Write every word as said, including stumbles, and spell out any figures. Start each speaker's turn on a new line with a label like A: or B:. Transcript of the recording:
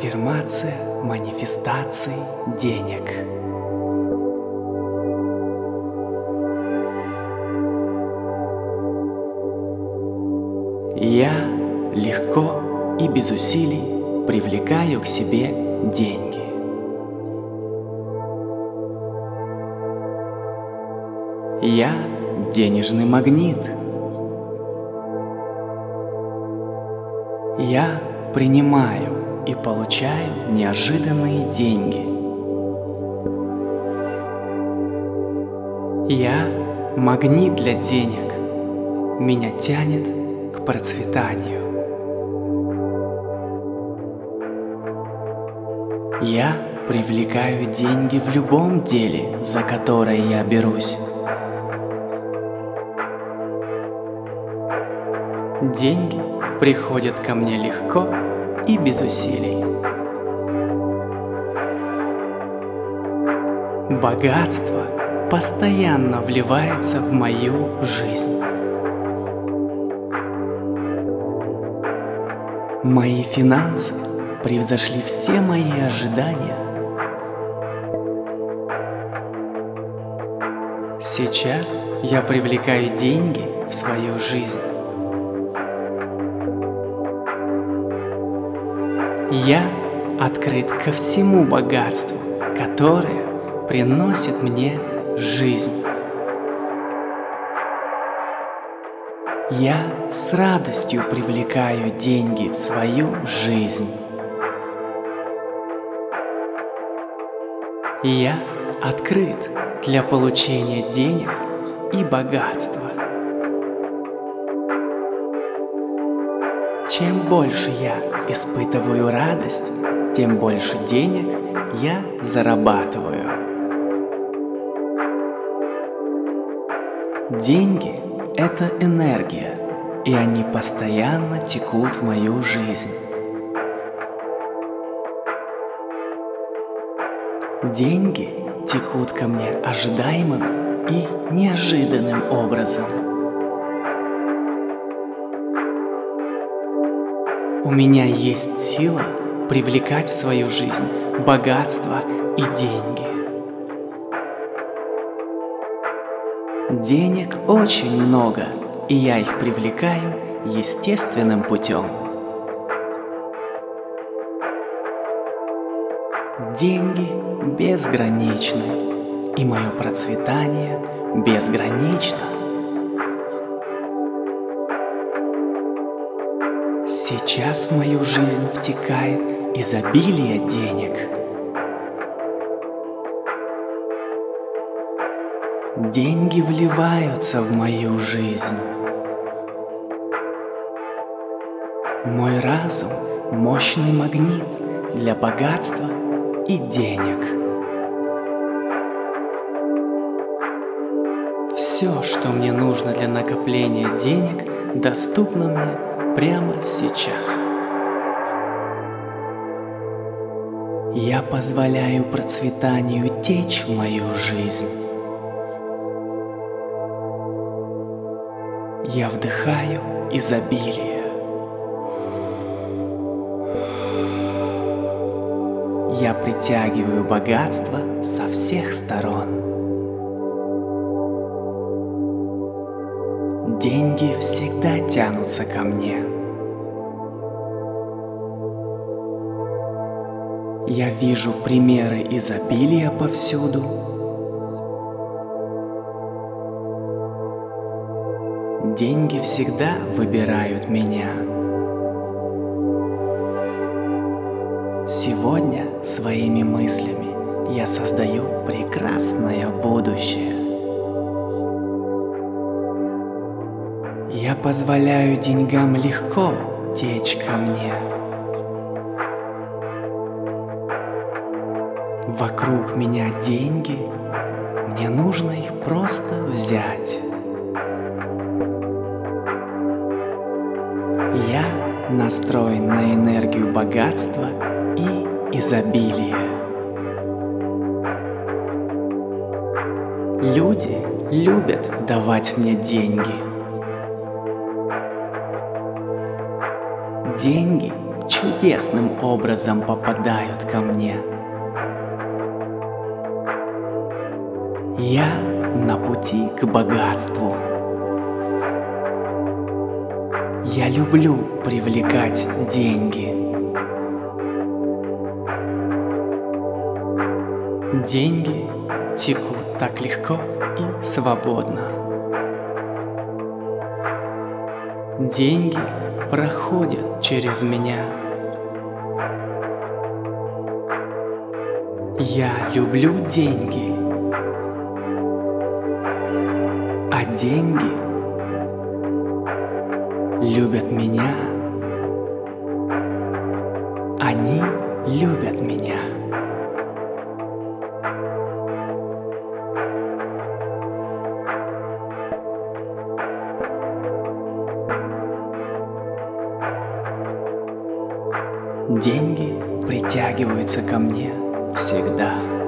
A: Аффирмация манифестаций денег. Я легко и без усилий привлекаю к себе деньги. Я денежный магнит. Я принимаю и получаю неожиданные деньги. Я магнит для денег. Меня тянет к процветанию. Я привлекаю деньги в любом деле, за которое я берусь. Деньги приходят ко мне легко и без усилий. Богатство постоянно вливается в мою жизнь. Мои финансы превзошли все мои ожидания. Сейчас я привлекаю деньги в свою жизнь. Я открыт ко всему богатству, которое приносит мне жизнь. Я с радостью привлекаю деньги в свою жизнь. Я открыт для получения денег и богатства. Чем больше я испытываю радость, тем больше денег я зарабатываю. Деньги – это энергия, и они постоянно текут в мою жизнь. Деньги текут ко мне ожидаемым и неожиданным образом. У меня есть сила привлекать в свою жизнь богатство и деньги. Денег очень много, и я их привлекаю естественным путем. Деньги безграничны, и мое процветание безгранично. Сейчас в мою жизнь втекает изобилие денег. Деньги вливаются в мою жизнь. Мой разум – мощный магнит для богатства и денег. Все, что мне нужно для накопления денег, доступно мне прямо сейчас. Я позволяю процветанию течь в мою жизнь. Я вдыхаю изобилие. Я притягиваю богатство со всех сторон. Деньги всегда тянутся ко мне. Я вижу примеры изобилия повсюду. Деньги всегда выбирают меня. Сегодня своими мыслями я создаю прекрасное будущее. Я позволяю деньгам легко течь ко мне. Вокруг меня деньги, мне нужно их просто взять. Я настроен на энергию богатства и изобилия. Люди любят давать мне деньги. Деньги чудесным образом попадают ко мне. Я на пути к богатству. Я люблю привлекать деньги. Деньги текут так легко и свободно. Деньги проходят через меня. Я люблю деньги, а деньги любят меня. Они любят меня. Деньги притягиваются ко мне всегда.